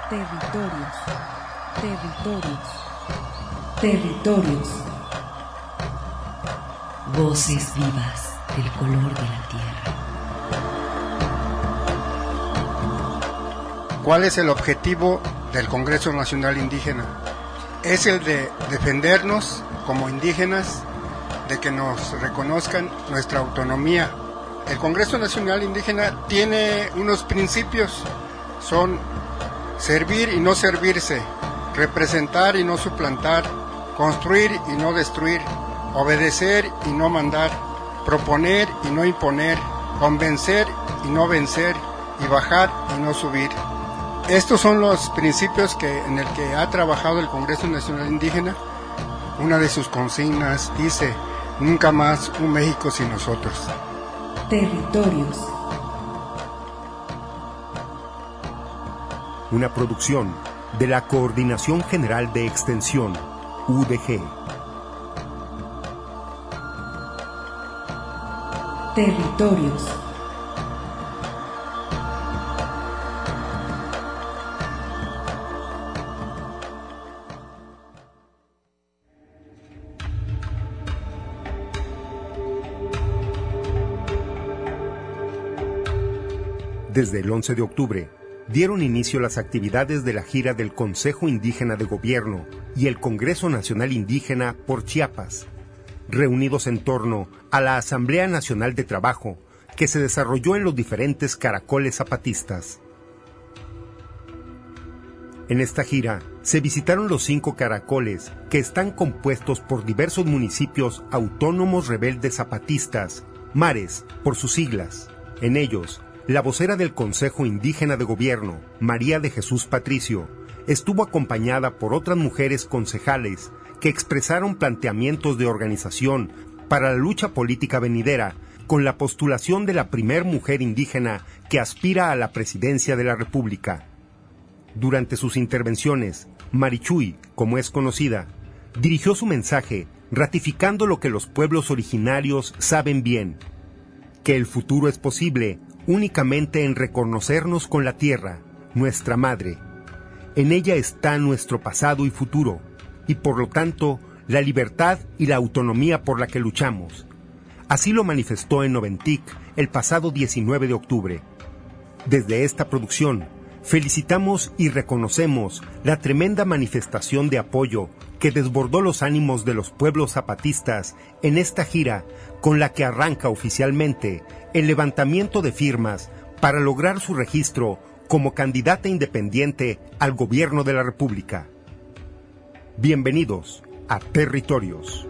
Territorios, territorios, territorios. Voces vivas del color de la tierra. ¿Cuál es el objetivo del Congreso Nacional Indígena? Es el de defendernos como indígenas, de que nos reconozcan nuestra autonomía. El Congreso Nacional Indígena tiene unos principios, son servir y no servirse, representar y no suplantar, construir y no destruir, obedecer y no mandar, proponer y no imponer, convencer y no vencer, y bajar y no subir. Estos son los principios en el que ha trabajado el Congreso Nacional Indígena. Una de sus consignas dice: nunca más un México sin nosotros. Territorios. Una producción de la Coordinación General de Extensión, UDG. Territorios. Desde el 11 de octubre, dieron inicio las actividades de la gira del Consejo Indígena de Gobierno y el Congreso Nacional Indígena por Chiapas, reunidos en torno a la Asamblea Nacional de Trabajo, que se desarrolló en los diferentes caracoles zapatistas. En esta gira se visitaron los 5 caracoles, que están compuestos por diversos municipios autónomos rebeldes zapatistas, MARES, por sus siglas. En ellos, la vocera del Consejo Indígena de Gobierno, María de Jesús Patricio, estuvo acompañada por otras mujeres concejales que expresaron planteamientos de organización para la lucha política venidera con la postulación de la primer mujer indígena que aspira a la presidencia de la República. Durante sus intervenciones, Marichuy, como es conocida, dirigió su mensaje ratificando lo que los pueblos originarios saben bien, que el futuro es posible únicamente en reconocernos con la tierra, nuestra madre. En ella está nuestro pasado y futuro, y por lo tanto, la libertad y la autonomía por la que luchamos. Así lo manifestó en Noventic el pasado 19 de octubre. Desde esta producción, felicitamos y reconocemos la tremenda manifestación de apoyo que desbordó los ánimos de los pueblos zapatistas en esta gira, con la que arranca oficialmente el levantamiento de firmas para lograr su registro como candidata independiente al gobierno de la República. Bienvenidos a Territorios.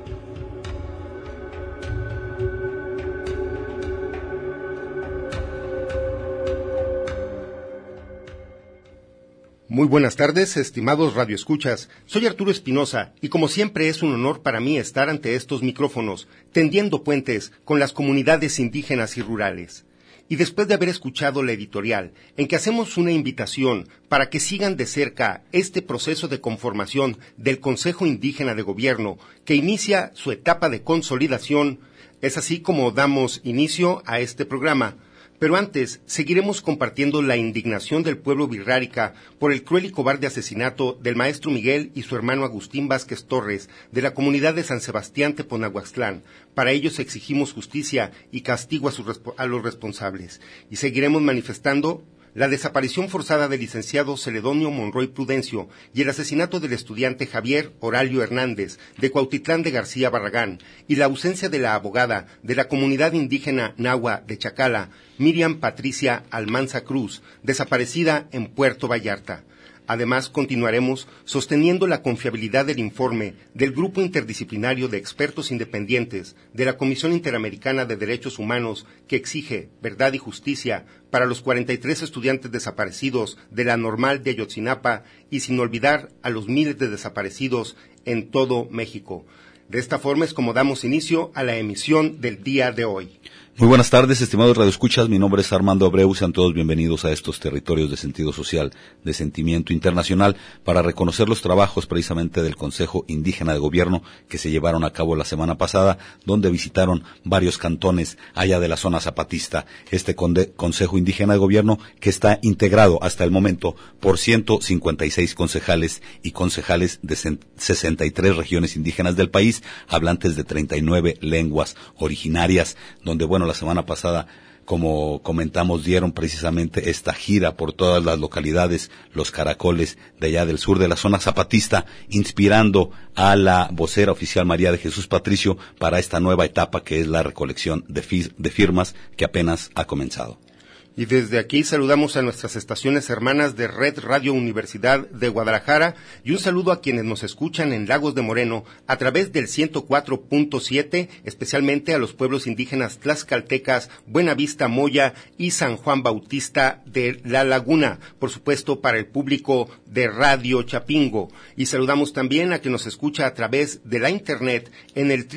Muy buenas tardes, estimados radioescuchas. Soy Arturo Espinosa y como siempre es un honor para mí estar ante estos micrófonos, tendiendo puentes con las comunidades indígenas y rurales. Y después de haber escuchado la editorial, en que hacemos una invitación para que sigan de cerca este proceso de conformación del Consejo Indígena de Gobierno, que inicia su etapa de consolidación, es así como damos inicio a este programa. Pero antes, seguiremos compartiendo la indignación del pueblo birrárica por el cruel y cobarde asesinato del maestro Miguel y su hermano Agustín Vázquez Torres de la comunidad de San Sebastián Teponahuaxtlán. Para ellos exigimos justicia y castigo a los responsables. Y seguiremos manifestando la desaparición forzada del licenciado Celedonio Monroy Prudencio y el asesinato del estudiante Javier Oralio Hernández de Cuautitlán de García Barragán y la ausencia de la abogada de la comunidad indígena Nahua de Chacala, Miriam Patricia Almanza Cruz, desaparecida en Puerto Vallarta. Además, continuaremos sosteniendo la confiabilidad del informe del Grupo Interdisciplinario de Expertos Independientes de la Comisión Interamericana de Derechos Humanos que exige verdad y justicia para los 43 estudiantes desaparecidos de la Normal de Ayotzinapa y sin olvidar a los miles de desaparecidos en todo México. De esta forma es como damos inicio a la emisión del día de hoy. Muy buenas tardes, estimados radioescuchas. Mi nombre es Armando Abreu. Sean todos bienvenidos a estos territorios de sentido social, de sentimiento internacional, para reconocer los trabajos precisamente del Consejo Indígena de Gobierno que se llevaron a cabo la semana pasada, donde visitaron varios cantones allá de la zona zapatista. Este Consejo Indígena de Gobierno que está integrado hasta el momento por 156 concejales y concejales de 63 regiones indígenas del país, hablantes de 39 lenguas originarias, donde, bueno, la semana pasada, como comentamos, dieron precisamente esta gira por todas las localidades, los caracoles de allá del sur de la zona zapatista, inspirando a la vocera oficial María de Jesús Patricio para esta nueva etapa que es la recolección de firmas que apenas ha comenzado. Y desde aquí saludamos a nuestras estaciones hermanas de Red Radio Universidad de Guadalajara y un saludo a quienes nos escuchan en Lagos de Moreno a través del 104.7, especialmente a los pueblos indígenas tlaxcaltecas, Buenavista, Moya y San Juan Bautista de La Laguna, por supuesto para el público de Radio Chapingo. Y saludamos también a quien nos escucha a través de la internet en el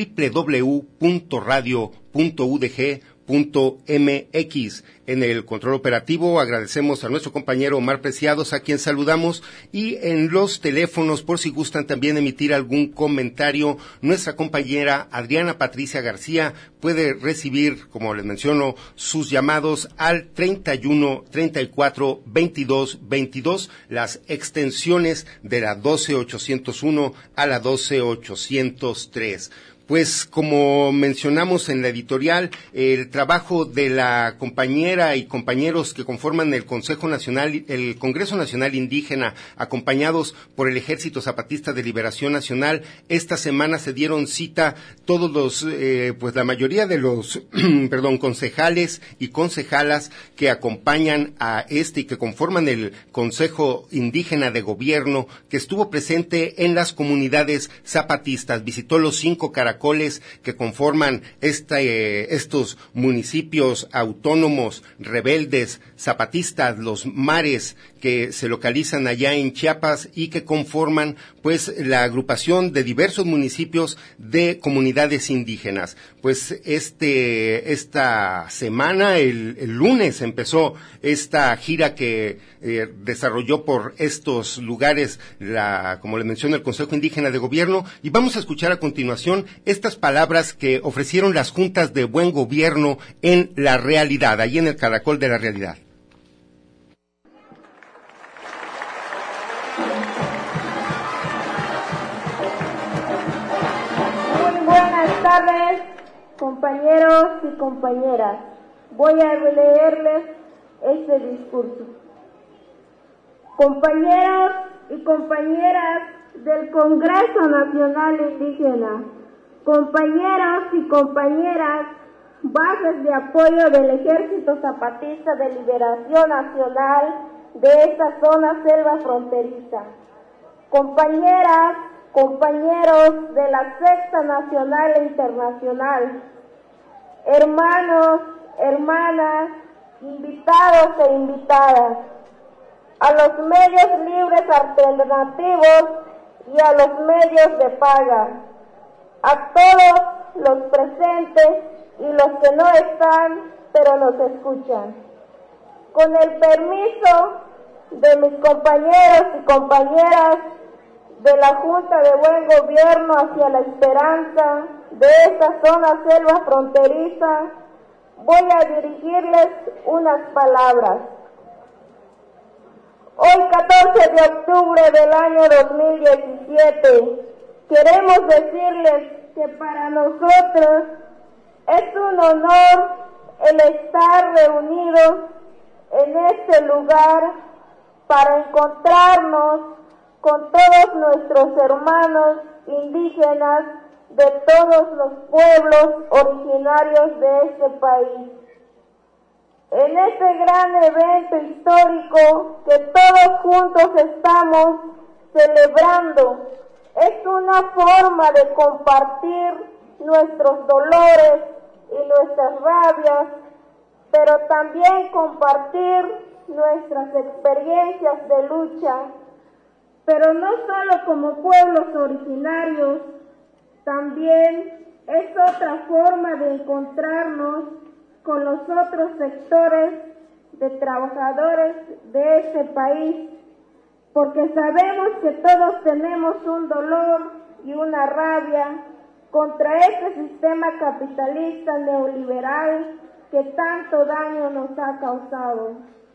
www.radio.udg.mx. En el control operativo agradecemos a nuestro compañero Omar Preciados, a quien saludamos, y en los teléfonos, por si gustan también emitir algún comentario, nuestra compañera Adriana Patricia García puede recibir, como les menciono, sus llamados al 31 34 22 22, las extensiones de la 12801 a la 12803. Pues como mencionamos en la editorial, el trabajo de la compañera y compañeros que conforman el Consejo Nacional, el Congreso Nacional Indígena, acompañados por el Ejército Zapatista de Liberación Nacional, esta semana se dieron cita todos los, pues la mayoría de los, concejales y concejalas que acompañan a y que conforman el Consejo Indígena de Gobierno, que estuvo presente en las comunidades zapatistas, visitó los 5 caracoles que conforman estos municipios autónomos, rebeldes, zapatistas, los mares que se localizan allá en Chiapas y que conforman pues la agrupación de diversos municipios de comunidades indígenas. Pues esta semana, el lunes, empezó esta gira que desarrolló por estos lugares como les menciono, el Consejo Indígena de Gobierno, y vamos a escuchar a continuación estas palabras que ofrecieron las juntas de buen gobierno en la realidad, ahí en el Caracol de la Realidad. Muy buenas tardes, compañeros y compañeras. Voy a leerles este discurso. Compañeros y compañeras del Congreso Nacional Indígena, compañeros y compañeras, bases de apoyo del Ejército Zapatista de Liberación Nacional de esta zona selva fronteriza, compañeras, compañeros de la Sexta Nacional e Internacional, hermanos, hermanas, invitados e invitadas, a los medios libres alternativos y a los medios de paga, a todos los presentes y los que no están, pero nos escuchan. Con el permiso de mis compañeros y compañeras de la Junta de Buen Gobierno hacia la Esperanza de esta zona selva fronteriza, voy a dirigirles unas palabras. Hoy, 14 de octubre del año 2017, queremos decirles que para nosotros es un honor el estar reunidos en este lugar para encontrarnos con todos nuestros hermanos indígenas de todos los pueblos originarios de este país. En este gran evento histórico que todos juntos estamos celebrando, es una forma de compartir nuestros dolores y nuestras rabias, pero también compartir nuestras experiencias de lucha, pero no solo como pueblos originarios, también es otra forma de encontrarnos con los otros sectores de trabajadores de este país, porque sabemos que todos tenemos un dolor y una rabia contra este sistema capitalista neoliberal que tanto daño nos ha causado.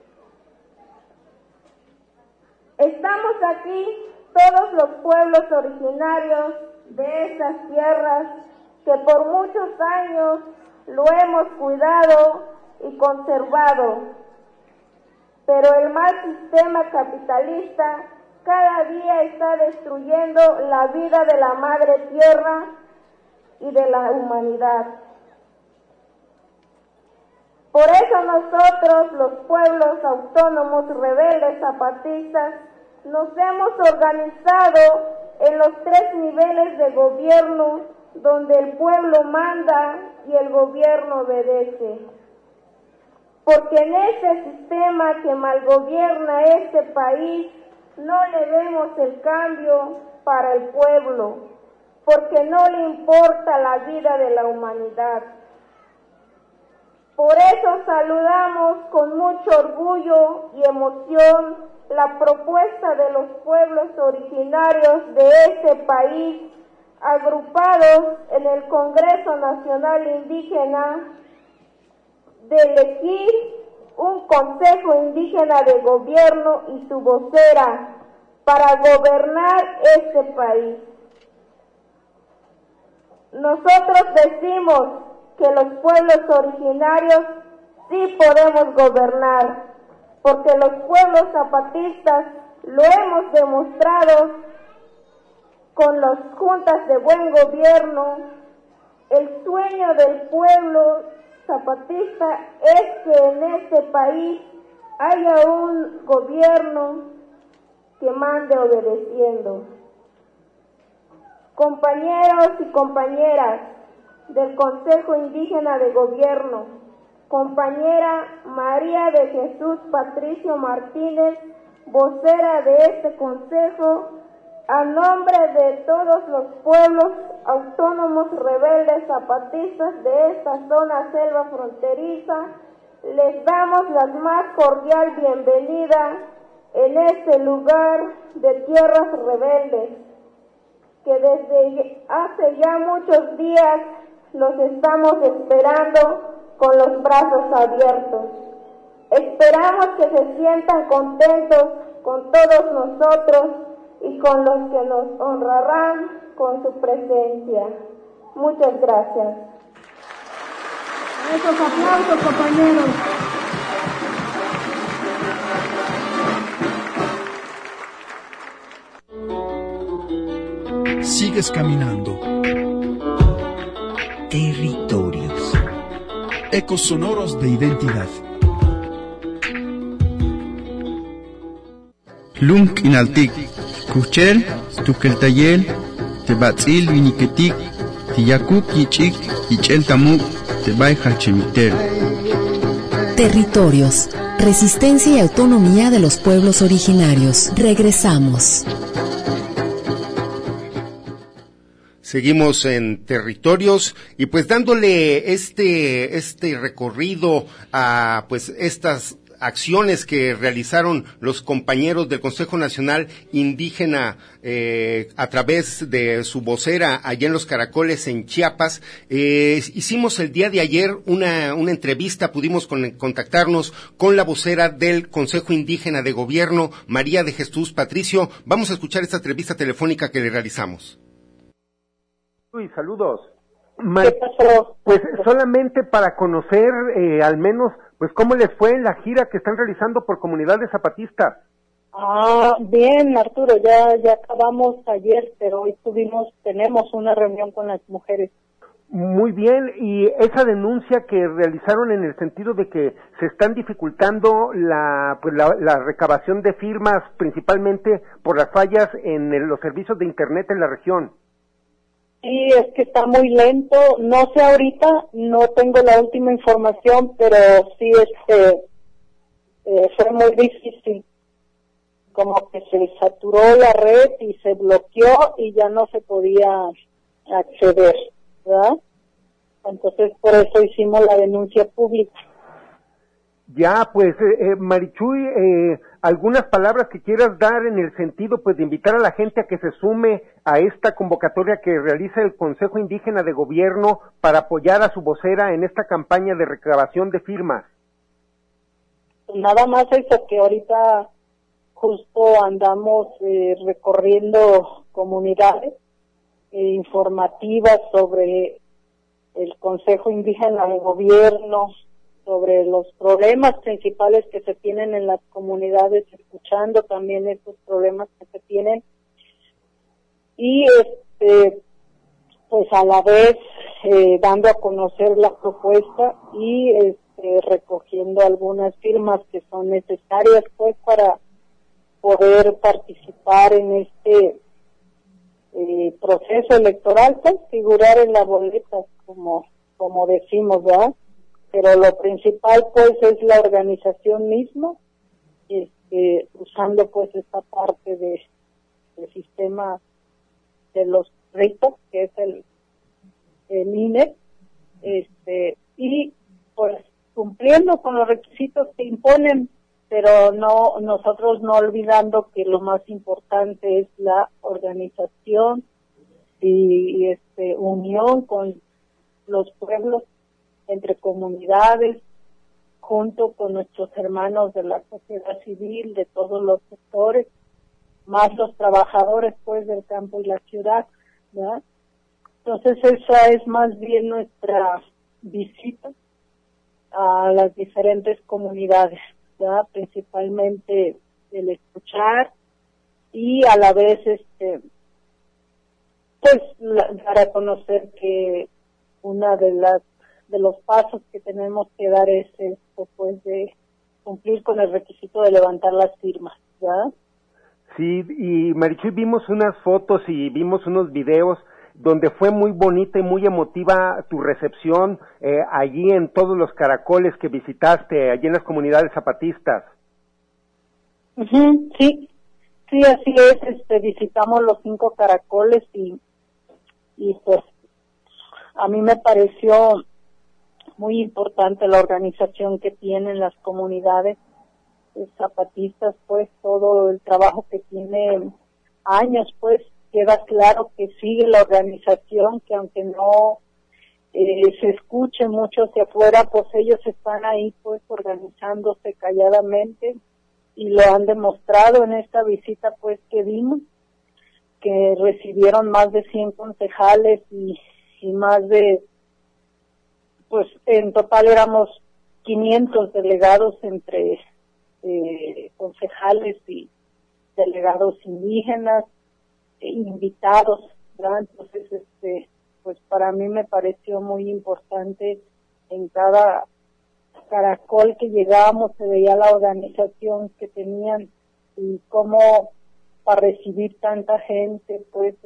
Estamos aquí todos los pueblos originarios de estas tierras que por muchos años lo hemos cuidado y conservado, pero el mal sistema capitalista cada día está destruyendo la vida de la madre tierra y de la humanidad. Por eso nosotros, los pueblos autónomos rebeldes zapatistas, nos hemos organizado en los 3 niveles de gobierno donde el pueblo manda y el gobierno obedece. Porque en este sistema que malgobierna este país no le vemos el cambio para el pueblo, porque no le importa la vida de la humanidad. Por eso saludamos con mucho orgullo y emoción la propuesta de los pueblos originarios de este país, agrupados en el Congreso Nacional Indígena, de elegir un Consejo Indígena de Gobierno y su vocera para gobernar este país. Nosotros decimos que los pueblos originarios sí podemos gobernar, porque los pueblos zapatistas lo hemos demostrado con las juntas de buen gobierno. El sueño del pueblo zapatista es que en este país haya un gobierno que mande obedeciendo. Compañeros y compañeras del Consejo Indígena de Gobierno, compañera María de Jesús Patricio Martínez, vocera de este consejo, a nombre de todos los pueblos autónomos rebeldes zapatistas de esta zona selva fronteriza, les damos la más cordial bienvenida en este lugar de tierras rebeldes, que desde hace ya muchos días los estamos esperando con los brazos abiertos. Esperamos que se sientan contentos con todos nosotros y con los que nos honrarán con su presencia. Muchas gracias. Esos aplausos, compañeros. Sigues caminando. Territorios. Ecos sonoros de identidad. Lunk inaltik, kuchel, tukeltayel, tebatzil viniketik, tiyakuk yichik, yichel tamuk, tebay hachemiter. Territorios. Resistencia y autonomía de los pueblos originarios. Regresamos. Seguimos en territorios y pues dándole este recorrido a pues estas acciones que realizaron los compañeros del Consejo Nacional Indígena a través de su vocera allá en Los Caracoles en Chiapas. Hicimos el día de ayer una entrevista, pudimos contactarnos con la vocera del Consejo Indígena de Gobierno, María de Jesús Patricio. Vamos a escuchar esta entrevista telefónica que le realizamos. Saludos. Pues solamente para conocer al menos pues cómo les fue en la gira que están realizando por comunidades zapatistas. Bien, Arturo, ya acabamos ayer, pero hoy tenemos una reunión con las mujeres. Muy bien, y esa denuncia que realizaron en el sentido de que se están dificultando la recabación de firmas, principalmente por las fallas en los servicios de internet en la región. Sí, es que está muy lento, no sé ahorita, no tengo la última información, pero sí fue muy difícil, como que se saturó la red y se bloqueó y ya no se podía acceder, ¿verdad? Entonces, por eso hicimos la denuncia pública. Ya, pues, Marichuy, algunas palabras que quieras dar en el sentido, pues, de invitar a la gente a que se sume a esta convocatoria que realiza el Consejo Indígena de Gobierno para apoyar a su vocera en esta campaña de recabación de firmas. Nada más eso, que ahorita justo andamos recorriendo comunidades informativas sobre el Consejo Indígena de Gobierno, sobre los problemas principales que se tienen en las comunidades, escuchando también esos problemas que se tienen, y pues a la vez dando a conocer la propuesta y recogiendo algunas firmas que son necesarias pues para poder participar en este proceso electoral, pues figurar en la boleta, como decimos, ¿verdad? Pero lo principal pues es la organización misma, usando pues esta parte del sistema de los ritos, que es el INE, y pues cumpliendo con los requisitos que imponen, pero nosotros no olvidando que lo más importante es la organización y unión con los pueblos, entre comunidades, junto con nuestros hermanos de la sociedad civil, de todos los sectores, más los trabajadores pues del campo y la ciudad, ¿verdad? Entonces esa es más bien nuestra visita a las diferentes comunidades, ¿verdad? Principalmente el escuchar y a la vez pues dar a conocer que una de los pasos que tenemos que dar es esto, pues de cumplir con el requisito de levantar las firmas, ¿verdad? Sí, y Marichuy, vimos unas fotos y vimos unos videos donde fue muy bonita y muy emotiva tu recepción allí en todos los caracoles que visitaste, allí en las comunidades zapatistas. Uh-huh, sí, así es, visitamos los 5 caracoles y pues a mí me pareció muy importante la organización que tienen las comunidades zapatistas, pues todo el trabajo que tiene años, pues queda claro que sigue la organización, que aunque no se escuche mucho hacia afuera, pues ellos están ahí pues organizándose calladamente y lo han demostrado en esta visita pues que dimos, que recibieron más de 100 concejales y más de, pues en total éramos 500 delegados entre concejales y delegados indígenas, invitados, ¿verdad? Entonces, pues para mí me pareció muy importante. En cada caracol que llegábamos se veía la organización que tenían y cómo para recibir tanta gente, pues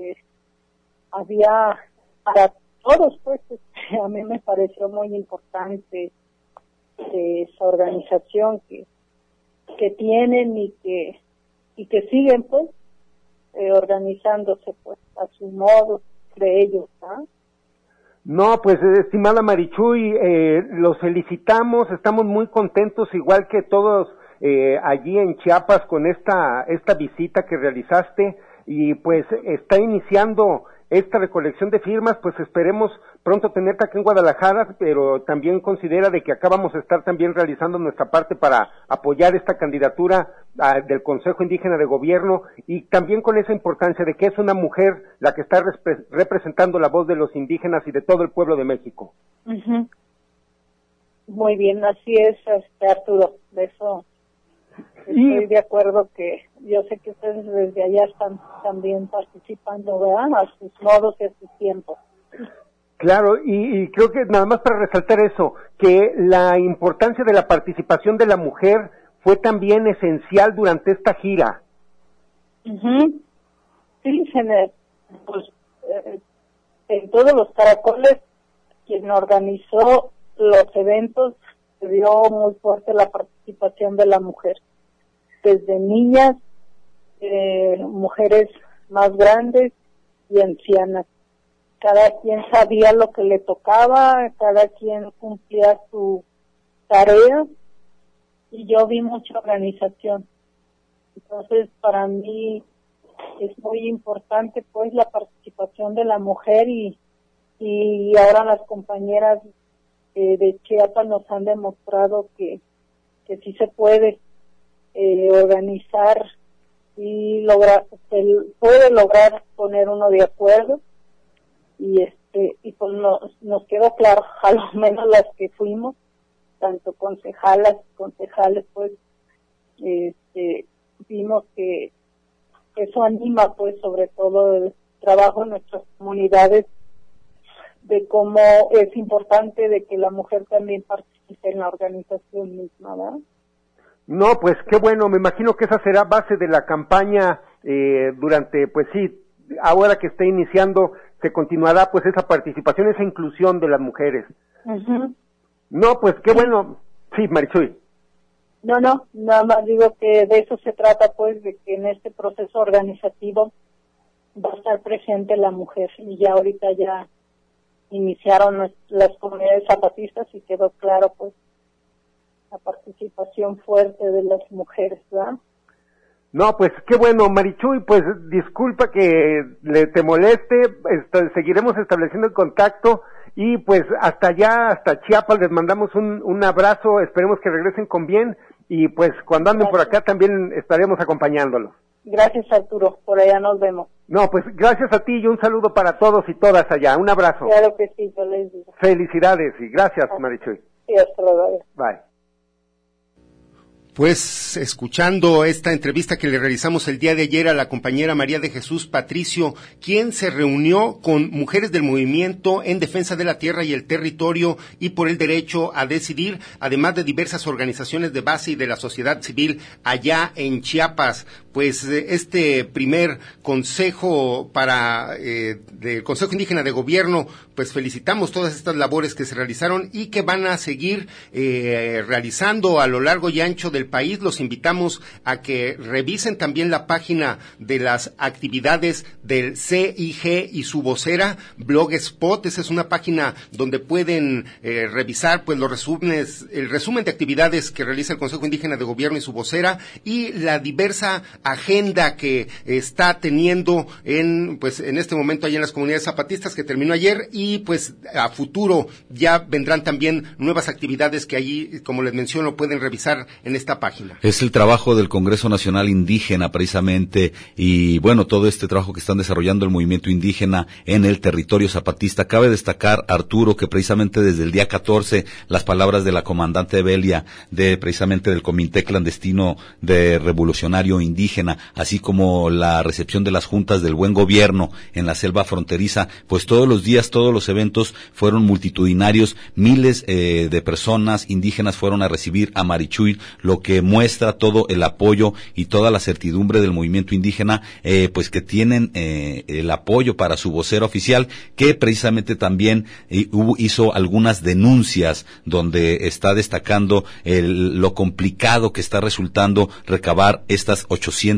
había para todos, pues a mí me pareció muy importante esa organización que tienen y que siguen pues organizándose pues a su modo de ellos, ¿no? No, pues estimada Marichuy, los felicitamos, estamos muy contentos, igual que todos allí en Chiapas con esta visita que realizaste, y pues está iniciando esta recolección de firmas, pues esperemos pronto tenerte aquí en Guadalajara, pero también considera de que acá vamos a estar también realizando nuestra parte para apoyar esta candidatura del Consejo Indígena de Gobierno, y también con esa importancia de que es una mujer la que está representando la voz de los indígenas y de todo el pueblo de México. Uh-huh. Muy bien, así es, Arturo, de eso estoy de acuerdo, que yo sé que ustedes desde allá están también participando, ¿verdad? A sus modos y a sus tiempos. Claro, y creo que nada más para resaltar eso, que la importancia de la participación de la mujer fue también esencial durante esta gira. Uh-huh. Sí, pues en todos los caracoles, quien organizó los eventos, se vio muy fuerte la participación de la mujer, desde niñas, mujeres más grandes y ancianas. cada quien sabía lo que le tocaba, cada quien cumplía su tarea, y yo vi mucha organización. Entonces, para mí es muy importante pues la participación de la mujer, y ahora las compañeras de Chiapas nos han demostrado que sí se puede organizar y se puede lograr poner uno de acuerdo, y pues nos quedó claro, a lo menos las que fuimos, tanto concejales pues vimos que eso anima pues sobre todo el trabajo en nuestras comunidades, de cómo es importante de que la mujer también participe en la organización misma, ¿verdad? No, pues qué bueno, me imagino que esa será base de la campaña durante, pues sí, ahora que esté iniciando, se continuará pues esa participación, esa inclusión de las mujeres. Uh-huh. No, pues qué bueno. Sí, Marichuy. No, nada más digo que de eso se trata, pues, de que en este proceso organizativo va a estar presente la mujer, y ya ahorita ya iniciaron las comunidades zapatistas y quedó claro, pues, la participación fuerte de las mujeres, ¿verdad? No, pues qué bueno, Marichuy, pues disculpa que te moleste, seguiremos estableciendo el contacto, y pues hasta allá, hasta Chiapas, les mandamos un abrazo, esperemos que regresen con bien, y pues cuando anden por acá también estaremos acompañándolos. Gracias, Arturo, por allá nos vemos. No, pues gracias a ti y un saludo para todos y todas allá, un abrazo. Claro que sí, yo les digo. Felicidades y gracias, Marichuy. Sí, hasta luego. Bye. Pues escuchando esta entrevista que le realizamos el día de ayer a la compañera María de Jesús Patricio, quien se reunió con mujeres del movimiento en defensa de la tierra y el territorio y por el derecho a decidir, además de diversas organizaciones de base y de la sociedad civil allá en Chiapas. Pues este primer consejo del Consejo Indígena de Gobierno, pues felicitamos todas estas labores que se realizaron y que van a seguir realizando a lo largo y ancho del país. Los invitamos a que revisen también la página de las actividades del CIG y su vocera, Blogspot. Esa es una página donde pueden revisar pues el resumen de actividades que realiza el Consejo Indígena de Gobierno y su vocera, y la diversa agenda que está teniendo en este momento allá en las comunidades zapatistas, que terminó ayer, y pues a futuro ya vendrán también nuevas actividades que allí, como les menciono, pueden revisar en esta página. Es el trabajo del Congreso Nacional Indígena precisamente, y bueno, todo este trabajo que están desarrollando el movimiento indígena en el territorio zapatista. Cabe destacar, Arturo, que precisamente desde el día 14 las palabras de la comandante Belia, precisamente del Comité Clandestino de Revolucionario Indígena, así como la recepción de las juntas del buen gobierno en la selva fronteriza, pues todos los días, todos los eventos fueron multitudinarios, miles de personas indígenas fueron a recibir a Marichuy, lo que muestra todo el apoyo y toda la certidumbre del movimiento indígena, pues que tienen el apoyo para su vocero oficial, que precisamente también hizo algunas denuncias donde está destacando lo complicado que está resultando recabar estas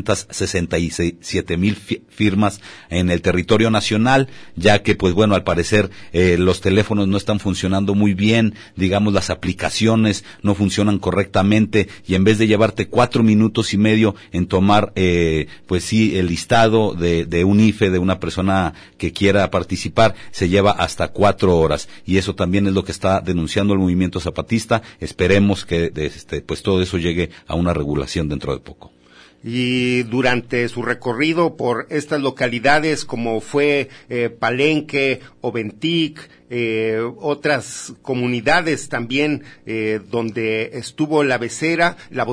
867,000 firmas en el territorio nacional, ya que pues bueno, al parecer los teléfonos no están funcionando muy bien, digamos las aplicaciones no funcionan correctamente, y en vez de llevarte 4 minutos y medio en tomar pues sí el listado de un IFE de una persona que quiera participar, se lleva hasta 4 horas, y eso también es lo que está denunciando el movimiento zapatista. Esperemos que pues todo eso llegue a una regulación dentro de poco. Y durante su recorrido por estas localidades como fue Palenque, Oventic, otras comunidades también donde estuvo la vocera,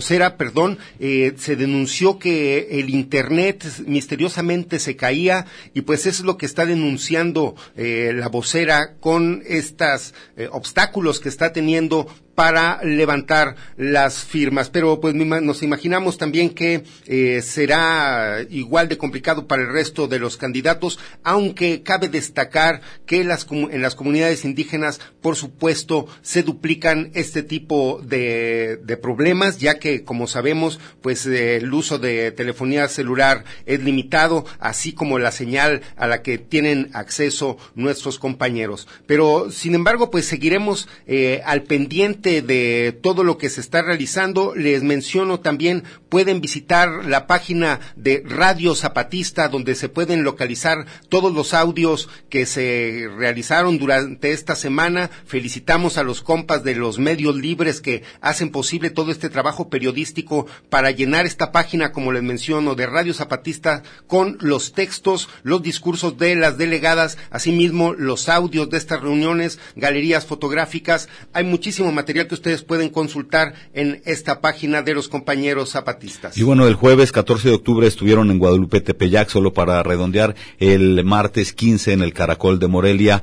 se denunció que el internet misteriosamente se caía, y pues eso es lo que está denunciando la vocera con estos obstáculos que está teniendo para levantar las firmas. Pero pues nos imaginamos también que será igual de complicado para el resto de los candidatos, aunque cabe destacar que en las comunidades indígenas, por supuesto, se duplican este tipo de problemas, ya que, como sabemos, pues el uso de telefonía celular es limitado, así como la señal a la que tienen acceso nuestros compañeros. Pero, sin embargo, pues seguiremos al pendiente de todo lo que se está realizando. Les menciono también, pueden visitar la página de Radio Zapatista, donde se pueden localizar todos los audios que se realizaron durante esta semana. Felicitamos a los compas de los medios libres que hacen posible todo este trabajo periodístico para llenar esta página, como les menciono, de Radio Zapatista, con los textos, los discursos de las delegadas, asimismo los audios de estas reuniones, galerías fotográficas. Hay muchísimo material que ustedes pueden consultar en esta página de los compañeros zapatistas. Y bueno, el jueves 14 de octubre estuvieron en Guadalupe, Tepeyac, solo para redondear, el martes 15 en el Caracol de Morelia,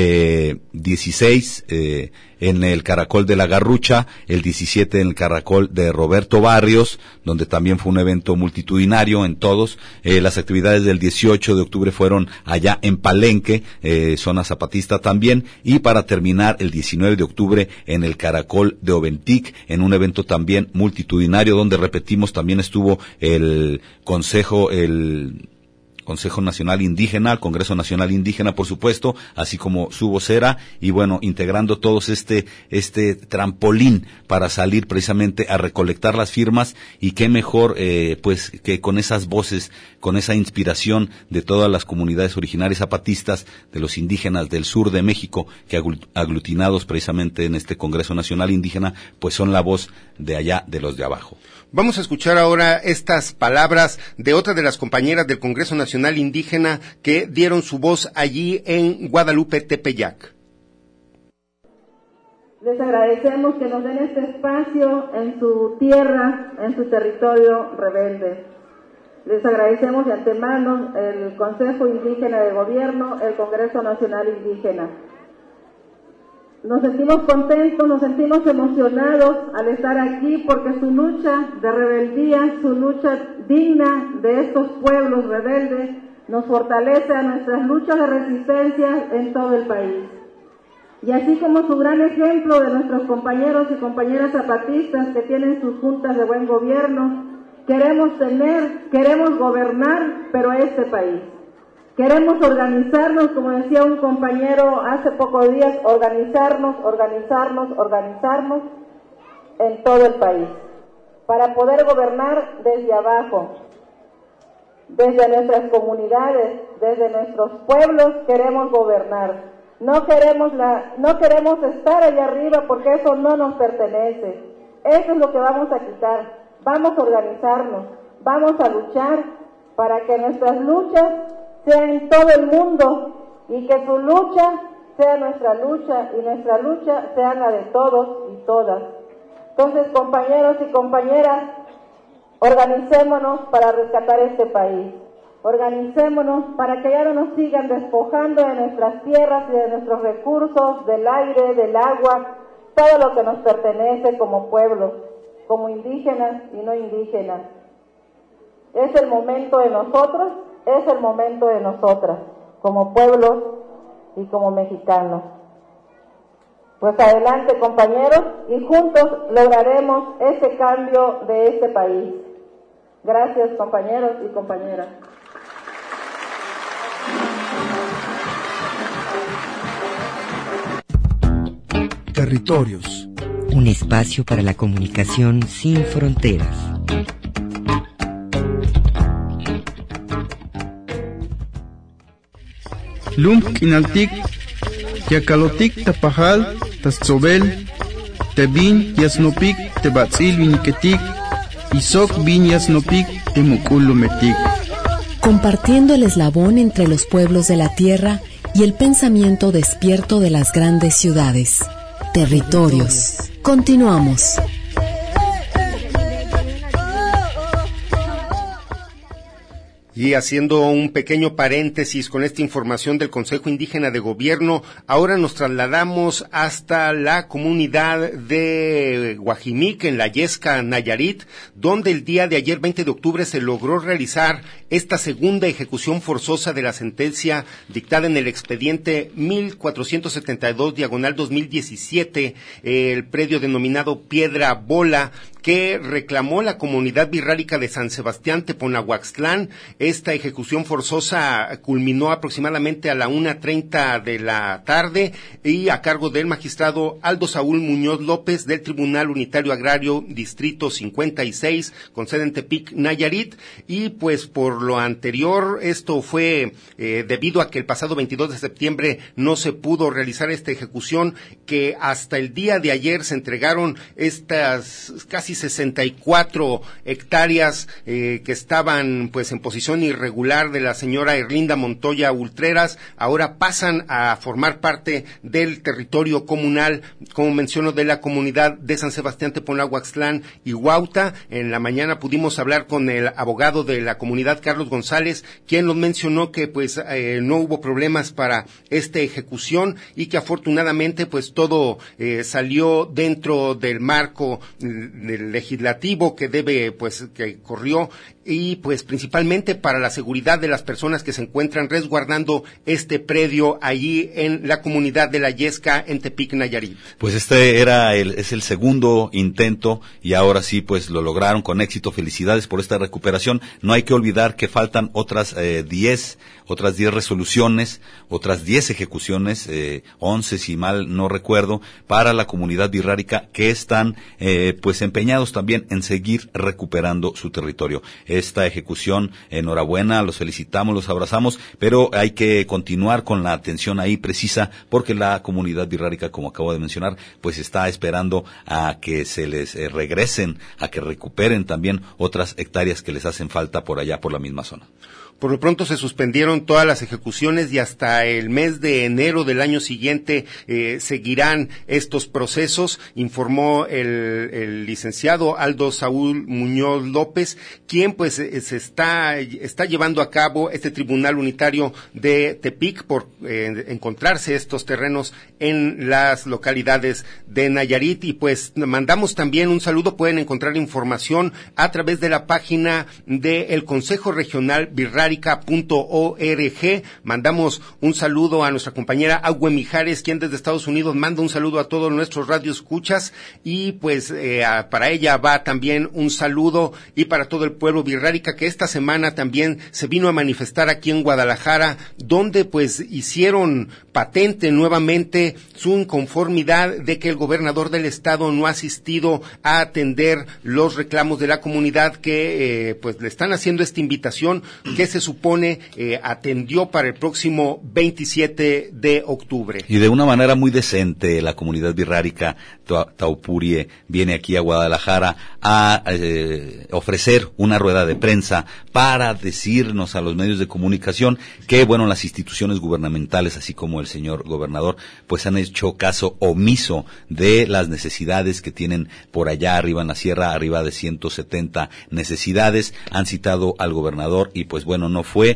16 en el Caracol de la Garrucha, el 17 en el Caracol de Roberto Barrios, donde también fue un evento multitudinario en todos. Las actividades del 18 de octubre fueron allá en Palenque, zona zapatista también, y para terminar el 19 de octubre en el Caracol de Oventic, en un evento también multitudinario, donde repetimos también estuvo el Consejo Nacional Indígena, el Congreso Nacional Indígena, por supuesto, así como su vocera, y bueno, integrando todos este trampolín para salir precisamente a recolectar las firmas, y qué mejor, pues, que con esas voces, con esa inspiración de todas las comunidades originarias zapatistas, de los indígenas del sur de México, que aglutinados precisamente en este Congreso Nacional Indígena, pues son la voz de allá, de los de abajo. Vamos a escuchar ahora estas palabras de otra de las compañeras del Congreso Nacional Indígena que dieron su voz allí en Guadalupe, Tepeyac. Les agradecemos que nos den este espacio en su tierra, en su territorio rebelde. Les agradecemos de antemano el Consejo Indígena de Gobierno, el Congreso Nacional Indígena. Nos sentimos contentos, nos sentimos emocionados al estar aquí porque su lucha de rebeldía, su lucha digna de estos pueblos rebeldes nos fortalece a nuestras luchas de resistencia en todo el país. Y así como su gran ejemplo de nuestros compañeros y compañeras zapatistas que tienen sus juntas de buen gobierno, queremos gobernar, pero este país. Queremos organizarnos, como decía un compañero hace pocos días, organizarnos en todo el país, para poder gobernar desde abajo, desde nuestras comunidades, desde nuestros pueblos queremos gobernar. No queremos estar allá arriba porque eso no nos pertenece. Eso es lo que vamos a quitar. Vamos a organizarnos, vamos a luchar para que nuestras luchas sea en todo el mundo y que su lucha sea nuestra lucha y nuestra lucha sea la de todos y todas. Entonces, compañeros y compañeras, organicémonos para rescatar este país. Organicémonos para que ya no nos sigan despojando de nuestras tierras y de nuestros recursos, del aire, del agua, todo lo que nos pertenece como pueblo, como indígenas y no indígenas. Es el momento de nosotros. Es el momento de nosotras, como pueblos y como mexicanos. Pues adelante, compañeros, y juntos lograremos ese cambio de este país. Gracias, compañeros y compañeras. Territorios. Un espacio para la comunicación sin fronteras. Lump inaltik, yakalotik tapajal, tasobel, tebin yasnopik, tebatzil viniketik, isok bin yasnopik, temukulumetik. Compartiendo el eslabón entre los pueblos de la tierra y el pensamiento despierto de las grandes ciudades. Territorios. Continuamos. Y haciendo un pequeño paréntesis con esta información del Consejo Indígena de Gobierno, ahora nos trasladamos hasta la comunidad de Guajimic, en la Yesca, Nayarit, donde el día de ayer, 20 de octubre, se logró realizar esta segunda ejecución forzosa de la sentencia dictada en el expediente 1472/2017, el predio denominado Piedra Bola, que reclamó la comunidad birrárica de San Sebastián Teponahuaxtlán. Esta ejecución forzosa culminó aproximadamente a la 1:30 de la tarde y a cargo del magistrado Aldo Saúl Muñoz López del Tribunal Unitario Agrario Distrito 56 con sede en Tepic, Nayarit. Y pues por lo anterior, esto fue debido a que el pasado 22 de septiembre no se pudo realizar esta ejecución, que hasta el día de ayer se entregaron estas casi 64 hectáreas que estaban pues en posición irregular de la señora Erlinda Montoya Ultreras. Ahora pasan a formar parte del territorio comunal, como menciono, de la comunidad de San Sebastián Teponahuaxtlán y Huautla. En la mañana pudimos hablar con el abogado de la comunidad, Carlos González, quien nos mencionó que pues no hubo problemas para esta ejecución y que afortunadamente pues todo salió dentro del marco del legislativo que que corrió, y pues principalmente para la seguridad de las personas que se encuentran resguardando este predio allí en la comunidad de la Yesca, en Tepic, Nayarit. Pues es el segundo intento y ahora sí pues lo lograron con éxito. Felicidades por esta recuperación. No hay que olvidar que faltan otras 10 resoluciones, otras 10 ejecuciones, 11 si mal no recuerdo, para la comunidad birrárica, que están pues empeñados también en seguir recuperando su territorio. Esta ejecución, enhorabuena, los felicitamos, los abrazamos, pero hay que continuar con la atención ahí precisa, porque la comunidad birrárica, como acabo de mencionar, pues está esperando a que se les regresen, a que recuperen también otras hectáreas que les hacen falta por allá, por la misma zona. Por lo pronto se suspendieron todas las ejecuciones y hasta el mes de enero del año siguiente seguirán estos procesos, informó el licenciado Aldo Saúl Muñoz López, quien pues se está llevando a cabo este Tribunal Unitario de Tepic por encontrarse estos terrenos en las localidades de Nayarit. Y pues mandamos también un saludo, pueden encontrar información a través de la página del Consejo Regional Birrárica.org. Mandamos un saludo a nuestra compañera Agüe Mijares, quien desde Estados Unidos manda un saludo a todos nuestros radioescuchas, y pues para ella va también un saludo, y para todo el pueblo birrárica que esta semana también se vino a manifestar aquí en Guadalajara, donde pues hicieron patente nuevamente su inconformidad de que el gobernador del estado no ha asistido a atender los reclamos de la comunidad, que pues le están haciendo esta invitación que se supone atendió para el próximo 27 de octubre. Y de una manera muy decente, la comunidad birrárica Taupurie viene aquí a Guadalajara a ofrecer una rueda de prensa para decirnos a los medios de comunicación que, bueno, las instituciones gubernamentales, así como el señor gobernador, pues han hecho caso omiso de las necesidades que tienen por allá arriba en la sierra, arriba de 170 necesidades. Han citado al gobernador y pues bueno, no fue,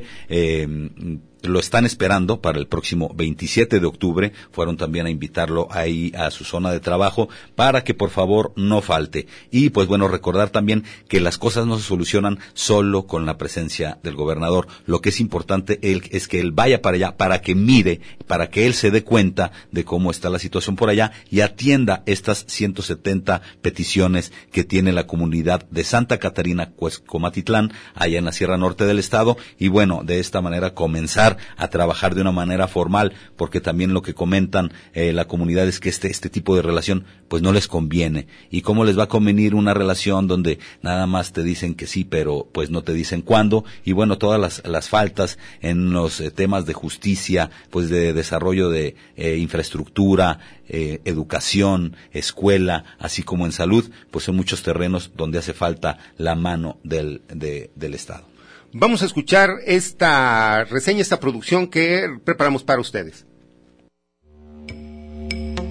lo están esperando para el próximo 27 de octubre, fueron también a invitarlo ahí a su zona de trabajo para que por favor no falte. Y pues bueno, recordar también que las cosas no se solucionan solo con la presencia del gobernador. Lo que es importante es que él vaya para allá, para que mire, para que él se dé cuenta de cómo está la situación por allá y atienda estas 170 peticiones que tiene la comunidad de Santa Catarina, Cuescomatitlán, allá en la Sierra Norte del estado, y bueno, de esta manera comenzar a trabajar de una manera formal, porque también lo que comentan la comunidad es que este tipo de relación pues no les conviene. ¿Y cómo les va a convenir una relación donde nada más te dicen que sí, pero pues no te dicen cuándo? Y bueno, todas las faltas en los temas de justicia, pues de desarrollo de infraestructura, educación, escuela, así como en salud, pues son muchos terrenos donde hace falta la mano del Estado. Vamos a escuchar esta reseña, esta producción que preparamos para ustedes.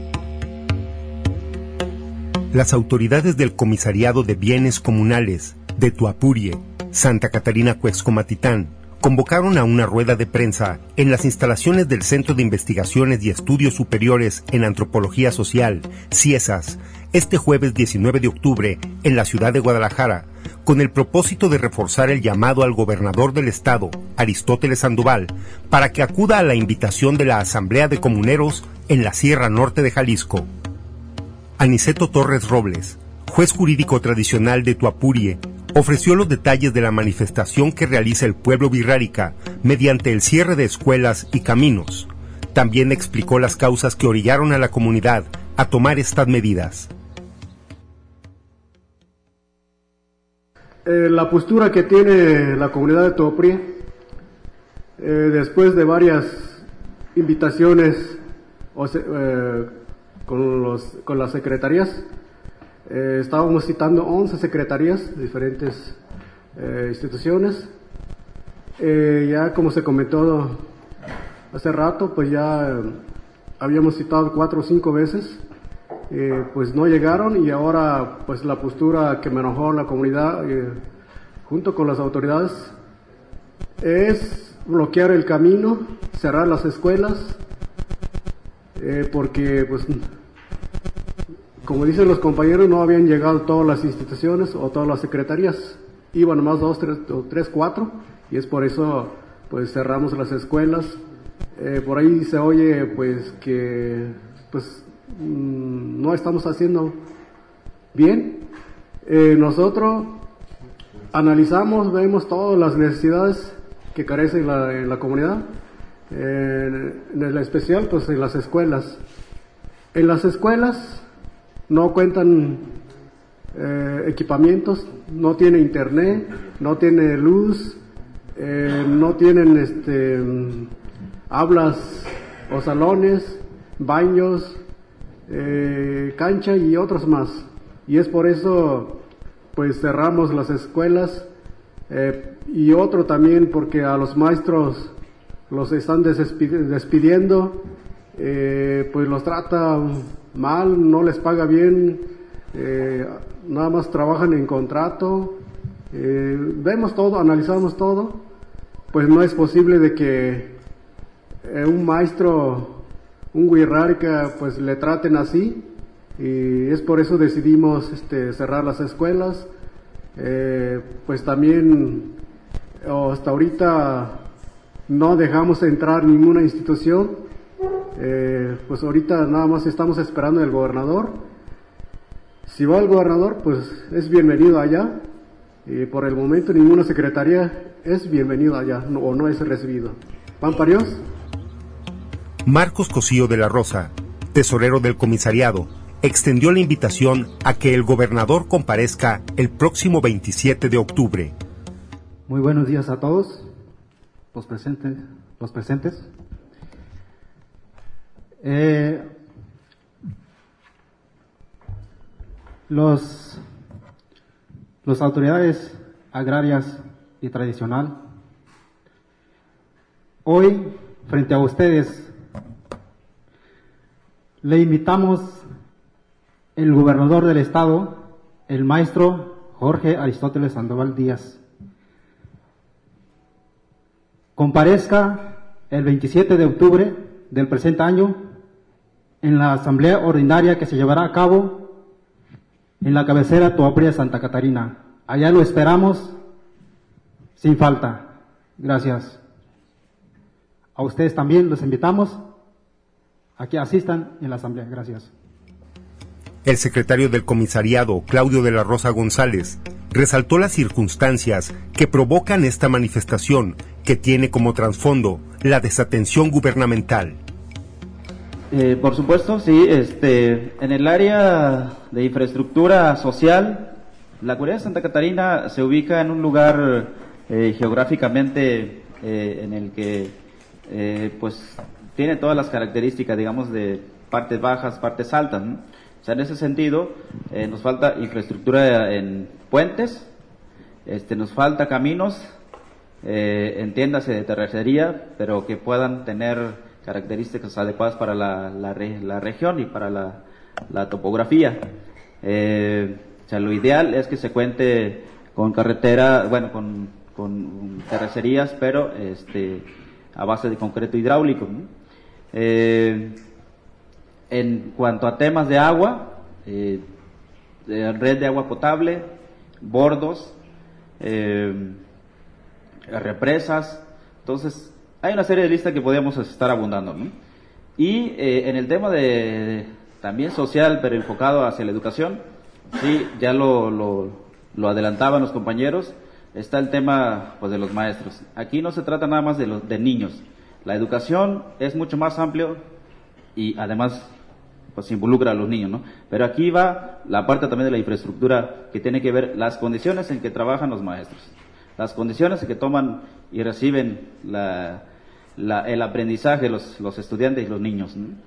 Las autoridades del Comisariado de Bienes Comunales de Tuapurie, Santa Catarina Cuexcomatitán, convocaron a una rueda de prensa en las instalaciones del Centro de Investigaciones y Estudios Superiores en Antropología Social, CIESAS, este jueves 19 de octubre en la ciudad de Guadalajara, con el propósito de reforzar el llamado al gobernador del estado, Aristóteles Sandoval, para que acuda a la invitación de la Asamblea de Comuneros en la Sierra Norte de Jalisco. Aniceto Torres Robles, juez jurídico tradicional de Tuapurie, ofreció los detalles de la manifestación que realiza el pueblo birrárica mediante el cierre de escuelas y caminos. También explicó las causas que orillaron a la comunidad a tomar estas medidas. La postura que tiene la comunidad de Tuapurie, después de varias invitaciones con las secretarías, estábamos citando 11 secretarías de diferentes instituciones. Ya como se comentó hace rato, pues ya habíamos citado 4 o 5 veces, pues no llegaron, y ahora pues la postura que manejó la comunidad junto con las autoridades es bloquear el camino, cerrar las escuelas, porque pues como dicen los compañeros, no habían llegado todas las instituciones o todas las secretarías, iban más 2, 3, 4, y es por eso pues cerramos las escuelas. Por ahí se oye pues que pues no estamos haciendo bien. Nosotros analizamos, vemos todas las necesidades que carece en la comunidad, en el especial pues en las escuelas. En las escuelas no cuentan equipamientos, no tiene internet, no tiene luz, no tienen aulas o salones, baños, cancha y otros más. Y es por eso pues cerramos las escuelas, y otro también porque a los maestros los están despidiendo, pues los trata mal, no les paga bien, nada más trabajan en contrato. Vemos todo, analizamos todo, pues no es posible de que un maestro, un birrárica, pues le traten así, y es por eso decidimos cerrar las escuelas. Pues también hasta ahorita no dejamos entrar ninguna institución. Pues ahorita nada más estamos esperando el gobernador. Si va el gobernador, pues es bienvenido allá, y por el momento ninguna secretaría es bienvenido allá, o no es recibido. ¿Van para Dios? Marcos Cosío de la Rosa, tesorero del comisariado, extendió la invitación a que el gobernador comparezca el próximo 27 de octubre. Muy buenos días a todos los presentes. Las autoridades agrarias y tradicional, hoy frente a ustedes le invitamos el gobernador del estado, el maestro Jorge Aristóteles Sandoval Díaz. Comparezca el 27 de octubre del presente año en la asamblea ordinaria que se llevará a cabo en la cabecera Tuapurie, Santa Catarina. Allá lo esperamos sin falta. Gracias. A ustedes también los invitamos a que asistan en la asamblea. Gracias. El secretario del comisariado, Claudio de la Rosa González, resaltó las circunstancias que provocan esta manifestación, que tiene como trasfondo la desatención gubernamental. Por supuesto, sí. En el área de infraestructura social, la comunidad de Santa Catarina se ubica en un lugar geográficamente en el que pues tiene todas las características, digamos, de partes bajas, partes altas, ¿no? O sea, en ese sentido, nos falta infraestructura en puentes, nos falta caminos, entiéndase de terracería, pero que puedan tener características adecuadas para la región y para la topografía. O sea, lo ideal es que se cuente con carretera, bueno, con terracerías, pero a base de concreto hidráulico, ¿no? En cuanto a temas de agua, red de agua potable, bordos, represas, entonces hay una serie de listas que podríamos estar abundando, ¿no? Y en el tema de también social, pero enfocado hacia la educación, sí, ya lo adelantaban los compañeros, está el tema pues de los maestros. Aquí no se trata nada más de niños. La educación es mucho más amplio y además pues involucra a los niños, ¿no? Pero aquí va la parte también de la infraestructura que tiene que ver las condiciones en que trabajan los maestros, las condiciones en que toman y reciben el aprendizaje los estudiantes y los niños, ¿no?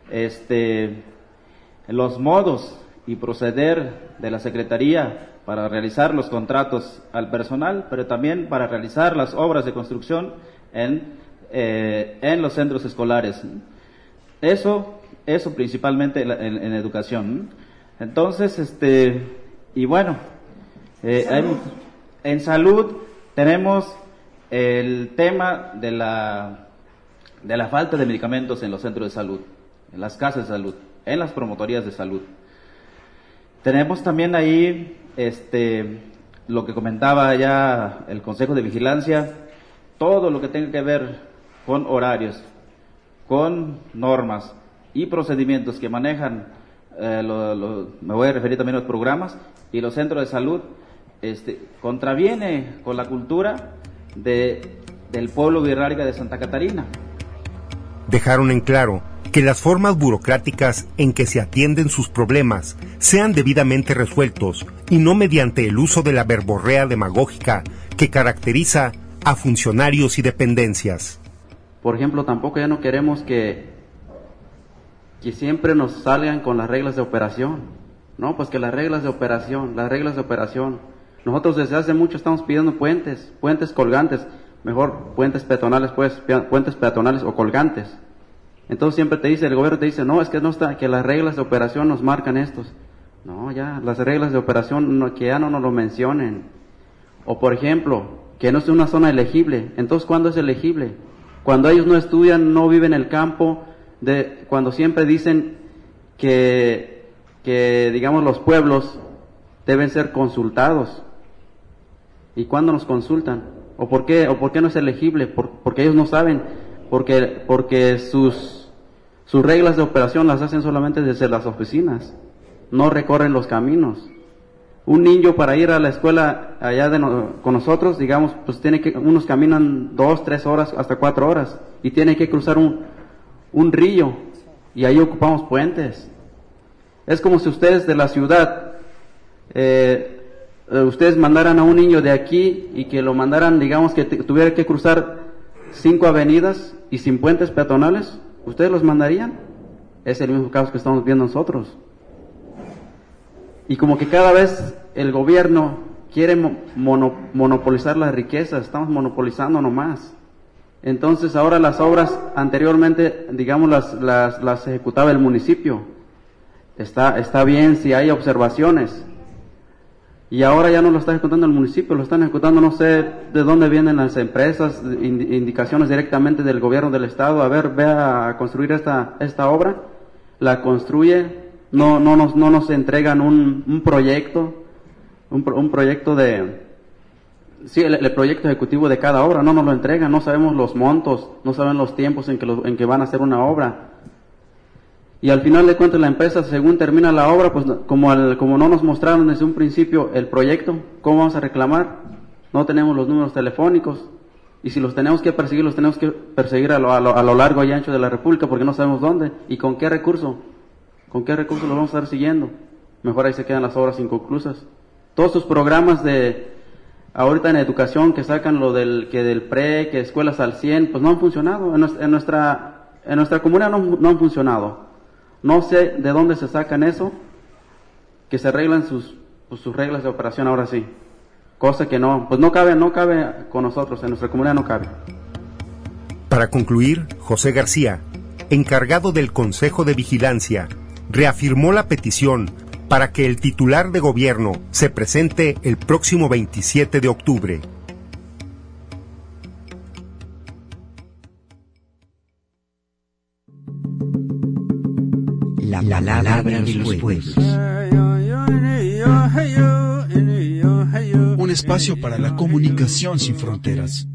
Los modos y proceder de la Secretaría para realizar los contratos al personal, pero también para realizar las obras de construcción en los centros escolares. Eso principalmente en educación. Entonces, y bueno, en salud tenemos el tema de la falta de medicamentos en los centros de salud, en las casas de salud, en las promotorías de salud. Tenemos también ahí lo que comentaba ya el Consejo de Vigilancia, todo lo que tenga que ver con horarios, con normas y procedimientos que manejan, me voy a referir también a los programas y los centros de salud, contraviene con la cultura del pueblo Virrárica de Santa Catarina. Dejaron en claro que las formas burocráticas en que se atienden sus problemas sean debidamente resueltos y no mediante el uso de la verborrea demagógica que caracteriza a funcionarios y dependencias. Por ejemplo, tampoco ya no queremos que siempre nos salgan con las reglas de operación. No, pues que las reglas de operación. Nosotros desde hace mucho estamos pidiendo puentes colgantes, mejor puentes peatonales o colgantes. Entonces siempre el gobierno te dice, no, es que no está, que las reglas de operación nos marcan estos. No, ya, las reglas de operación que ya no nos lo mencionen. O por ejemplo, que no es una zona elegible. Entonces, ¿cuándo es elegible? Cuando ellos no estudian, no viven en el campo, cuando siempre dicen que digamos los pueblos deben ser consultados. ¿Y cuándo nos consultan? ¿O por qué no es elegible? Porque ellos no saben, porque sus reglas de operación las hacen solamente desde las oficinas, no recorren los caminos. Un niño para ir a la escuela allá con nosotros, digamos, pues unos caminan 2, 3 horas, hasta 4 horas, y tiene que cruzar un río, y ahí ocupamos puentes. Es como si ustedes de la ciudad, ustedes mandaran a un niño de aquí y que lo mandaran, digamos, que tuviera que cruzar 5 avenidas y sin puentes peatonales, ¿ustedes los mandarían? Es el mismo caso que estamos viendo nosotros. Y como que cada vez el gobierno quiere monopolizar las riquezas, estamos monopolizando nomás. Entonces ahora las obras anteriormente, digamos, las ejecutaba el municipio. Está bien si hay observaciones. Y ahora ya no lo está ejecutando el municipio, lo están ejecutando, no sé de dónde vienen las empresas, indicaciones directamente del gobierno del estado. A ver, ve a construir esta obra, la construye, no nos entregan un proyecto, un proyecto el proyecto ejecutivo de cada obra, no nos lo entregan, no sabemos los montos, no saben los tiempos en que van a hacer una obra. Y al final de cuentas la empresa, según termina la obra, pues como no nos mostraron desde un principio el proyecto, ¿cómo vamos a reclamar? No tenemos los números telefónicos, y si los tenemos que perseguir a lo largo y ancho de la República, porque no sabemos dónde, y con qué recurso los vamos a estar siguiendo. Mejor ahí se quedan las obras inconclusas. Todos sus programas ahorita en educación que sacan del PRE, que escuelas al 100, pues no han funcionado, en nuestra comunidad no han funcionado. No sé de dónde se sacan eso, que se arreglan sus reglas de operación ahora sí. Cosa que no cabe con nosotros, en nuestra comunidad no cabe. Para concluir, José García, encargado del Consejo de Vigilancia, reafirmó la petición para que el titular de gobierno se presente el próximo 27 de octubre. La palabra de los pueblos. Un espacio para la comunicación sin fronteras.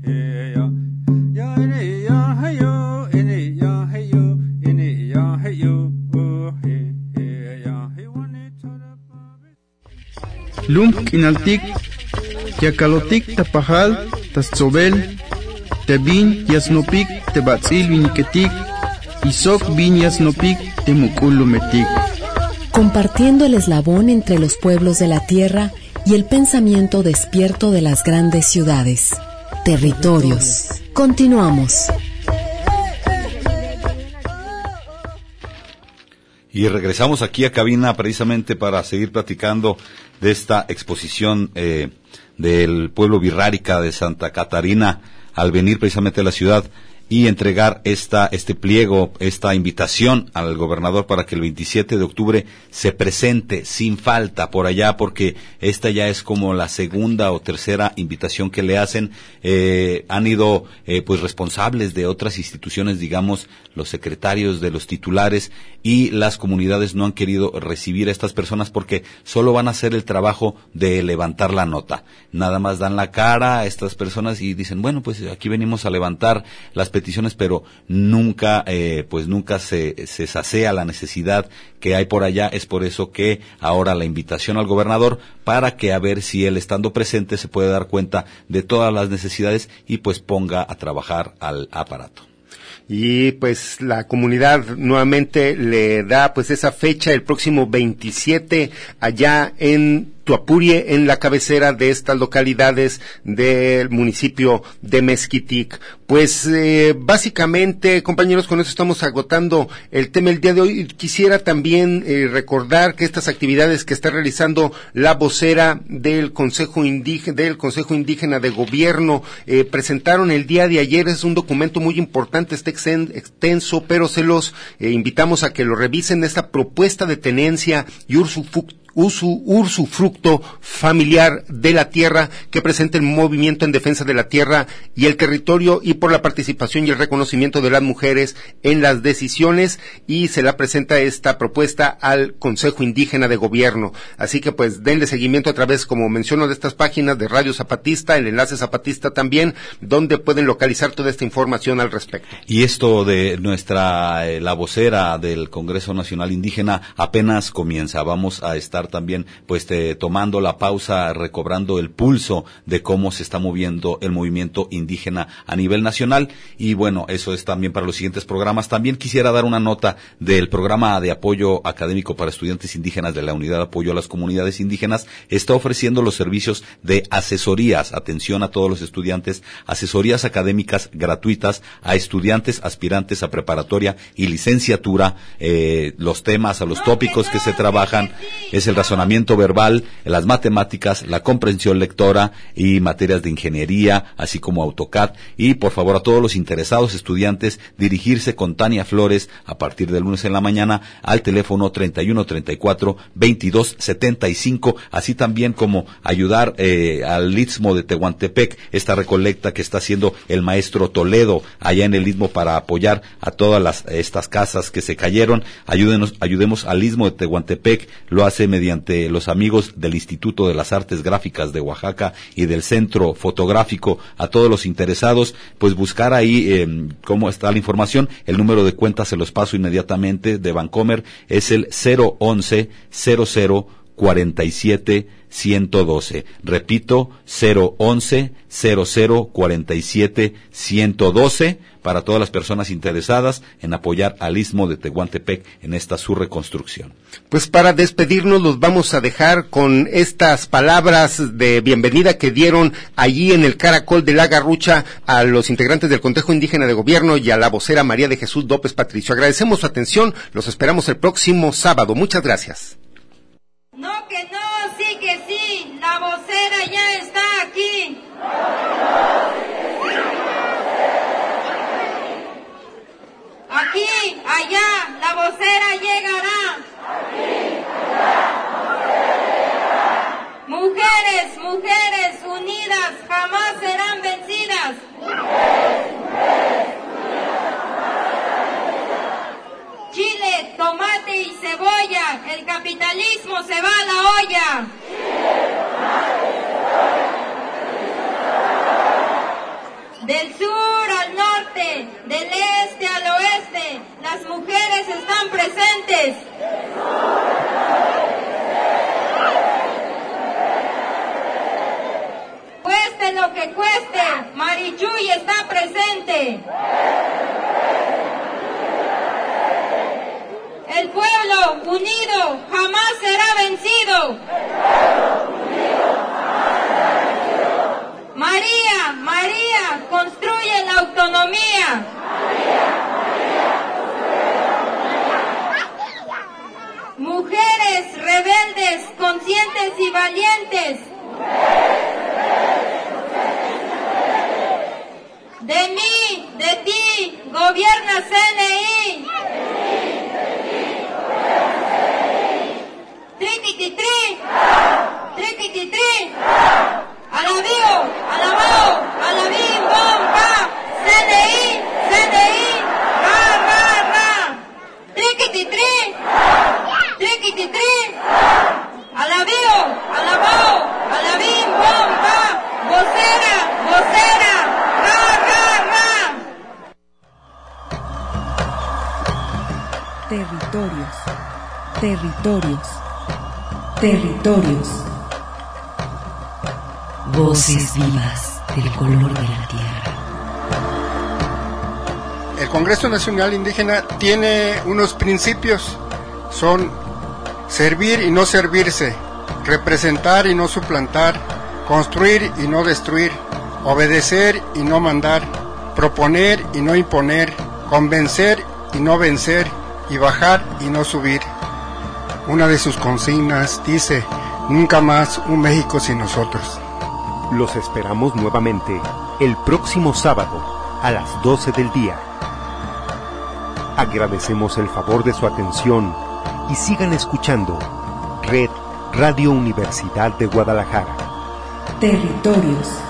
Lumk inaltik, yakalotik tapajal, tatzobel, tebin yasnopik, tebatzil viniketik, isok bin yasnopik, temukulumetik. Compartiendo el eslabón entre los pueblos de la tierra y el pensamiento despierto de las grandes ciudades. Territorios. Continuamos. Y regresamos aquí a cabina precisamente para seguir platicando de esta exposición del pueblo birrárica de Santa Catarina al venir precisamente a la ciudad y entregar este pliego, esta invitación al gobernador para que el 27 de octubre se presente sin falta por allá, porque esta ya es como la segunda o tercera invitación que le hacen. Han ido pues responsables de otras instituciones, digamos, los secretarios de los titulares, y las comunidades no han querido recibir a estas personas porque solo van a hacer el trabajo de levantar la nota. Nada más dan la cara a estas personas y dicen, bueno, pues aquí venimos a levantar las peticiones, pero nunca se sacea la necesidad que hay por allá. Es por eso que ahora la invitación al gobernador para que a ver si él, estando presente, se puede dar cuenta de todas las necesidades y pues ponga a trabajar al aparato. Y pues la comunidad nuevamente le da pues esa fecha, el próximo 27, allá en Tuapurie, en la cabecera de estas localidades del municipio de Mezquitic. Pues básicamente, compañeros, con eso estamos agotando el tema el día de hoy. Quisiera también recordar que estas actividades que está realizando la vocera del Consejo Indígena de Gobierno presentaron el día de ayer. Es un documento muy importante, está extenso, pero se los invitamos a que lo revisen. Esta propuesta de tenencia y usufructo familiar de la tierra que presenta el movimiento en defensa de la tierra y el territorio y por la participación y el reconocimiento de las mujeres en las decisiones, y se la presenta esta propuesta al Consejo Indígena de Gobierno. Así que pues denle seguimiento a través, como menciono, de estas páginas de Radio Zapatista, el enlace Zapatista también, donde pueden localizar toda esta información al respecto. Y esto de la vocera del Congreso Nacional Indígena apenas comienza. Vamos a estar también pues tomando la pausa, recobrando el pulso de cómo se está moviendo el movimiento indígena a nivel nacional, y bueno, eso es también para los siguientes programas. También quisiera dar una nota del programa de apoyo académico para estudiantes indígenas de la Unidad de Apoyo a las Comunidades Indígenas. Está ofreciendo los servicios de asesorías, atención a todos los estudiantes, asesorías académicas gratuitas a estudiantes aspirantes a preparatoria y licenciatura. Los temas, los tópicos que se trabajan es el razonamiento verbal, las matemáticas, la comprensión lectora y materias de ingeniería, así como AutoCAD. Y por favor, a todos los interesados estudiantes, dirigirse con Tania Flores a partir del lunes en la mañana al teléfono 3134-2275, así también como ayudar al Istmo de Tehuantepec, esta recolecta que está haciendo el maestro Toledo allá en el Istmo para apoyar a todas estas casas que se cayeron. Ayudemos al Istmo de Tehuantepec, lo hace mediante los amigos del Instituto de las Artes Gráficas de Oaxaca y del Centro Fotográfico. A todos los interesados, pues buscar ahí cómo está la información. El número de cuenta se los paso inmediatamente de Bancomer, es el 011 00 47 112. Repito, 011 00 47 112 para todas las personas interesadas en apoyar al Istmo de Tehuantepec en esta su reconstrucción. Pues para despedirnos los vamos a dejar con estas palabras de bienvenida que dieron allí en el Caracol de la Garrucha a los integrantes del Consejo Indígena de Gobierno y a la vocera María de Jesús López Patricio. Agradecemos su atención, los esperamos el próximo sábado. Muchas gracias. No, que no, sí que sí, la vocera ya está aquí. Aquí, allá, la vocera llegará. Aquí, allá. Del sur al norte, del este al oeste, las mujeres están presentes. Cueste lo que cueste, Marichuy está presente. El pueblo unido jamás será vencido. María, María, construye la autonomía. Mujeres rebeldes, conscientes y valientes. De mí, de ti, gobierna CNI. Triquititri, triquititri. Alabío, alabao, alabim, bom, pa. CNI, CNI, ra, ra, ra. Triquititri, triquititri. Alabío, alabao, alabim, bom, pa. Vocera, vocera, ra, ra, ra. Territorios, territorios, territorios. Voces vivas del color de la tierra. El Congreso Nacional Indígena tiene unos principios, son servir y no servirse, representar y no suplantar, construir y no destruir, obedecer y no mandar, proponer y no imponer, convencer y no vencer, y bajar y no subir. Una de sus consignas dice: nunca más un México sin nosotros. Los esperamos nuevamente el próximo sábado a las 12 del día. Agradecemos el favor de su atención y sigan escuchando Red Radio Universidad de Guadalajara. Territorios.